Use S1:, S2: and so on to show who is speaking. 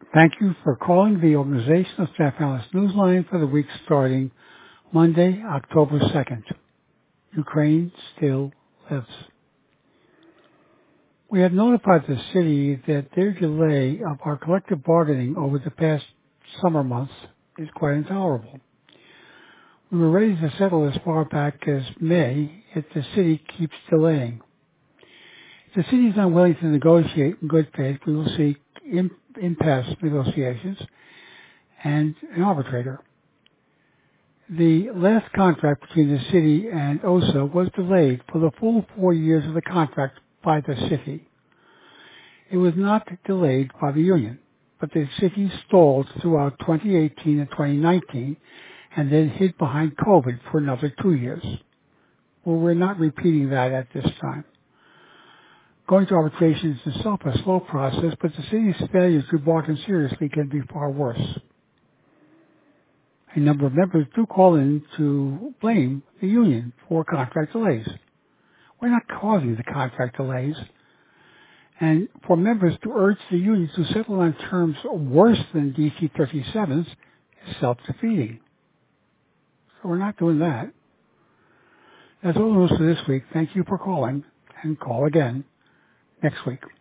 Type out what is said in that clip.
S1: Thank you for calling the Organizational Staff Analyst Newsline for the week starting Monday, October 2nd. Ukraine still lives. We have notified the city that their delay of our collective bargaining over the past summer months is quite intolerable. We were ready to settle as far back as May if the city keeps delaying. If the city is unwilling to negotiate in good faith, we will seek impasse negotiations and an arbitrator. The last contract between the city and OSA was delayed for the full 4 years of the contract by the city. It was not delayed by the union, but the city stalled throughout 2018 and 2019 and then hid behind COVID for another 2 years. Well, we're not repeating that at this time. Going to arbitration is itself a slow process, but the city's failure to bargain seriously can be far worse. A number of members do call in to blame the union for contract delays. We're not causing the contract delays. And for members to urge the union to settle on terms worse than DC 37's is self-defeating. So we're not doing that. That's all the news for this week. Thank you for calling, and call again next week.